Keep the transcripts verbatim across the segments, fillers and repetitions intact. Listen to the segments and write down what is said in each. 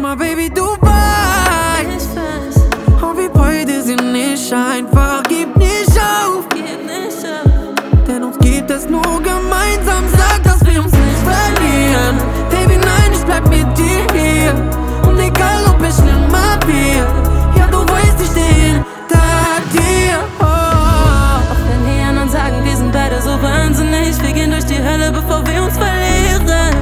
mal, Baby, du weißt, auch wie beide sind nicht einfach. Gib nicht auf, denn uns gibt es nur gemeinsam. Sag, dass wir uns nicht verlieren. Baby, nein, ich bleib mit dir hier. Und egal, ob es schlimmer wird, ja, du weißt, ich steh hinter dir. Oh. Auch wenn die anderen sagen, wir sind beide so wahnsinnig, wir gehen durch die Hölle, bevor wir uns verlieren.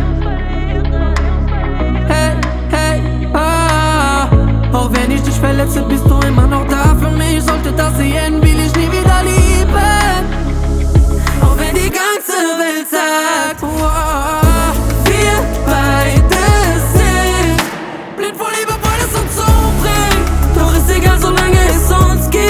Hey, hey, oh. Auch wenn ich dich verletze, bist du immer noch da für mich. Sollte das sehen, will ich nie wieder lieben. Auch wenn die ganze Welt sagt, oh, wir beide sind blind vor Liebe, weil es uns umbringt. Doch ist egal, solange es uns gibt.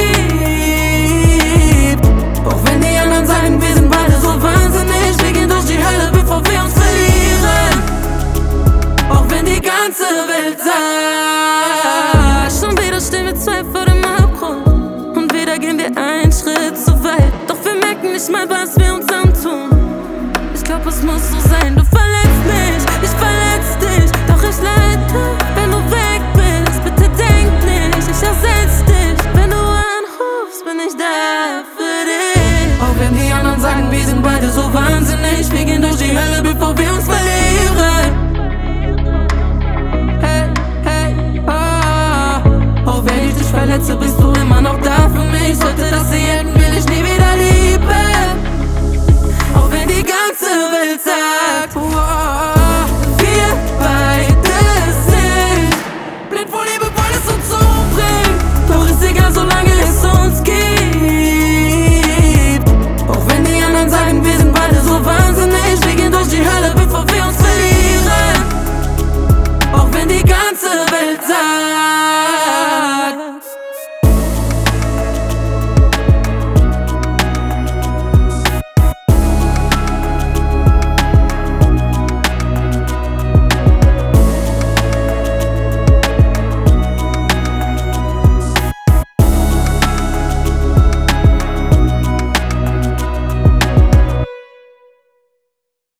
Auch wenn die anderen sagen, wir sind beide so wahnsinnig, wir gehen durch die Hölle, bevor wir uns verlieren. Auch wenn die ganze Welt sagt, schon wieder stehen wir zwei vor dem Abgrund und wieder gehen wir einen Schritt zu weit. Doch wir merken nicht mal, was wir uns antun. Ich glaub, es muss so sein, du verletzt mich, ich verletz dich. Doch ich leide, wenn du weg bist, bitte denk nicht, ich ersetz dich. Wenn du anrufst, bin ich da für dich. auch wenn die anderen sagen, wir sind beide so wahnsinnig, wir gehen durch die Hölle, bevor wir uns verlieren. Hey, hey, oh. Auch wenn ich dich verletze, bist du immer noch da für mich. Sollte das hier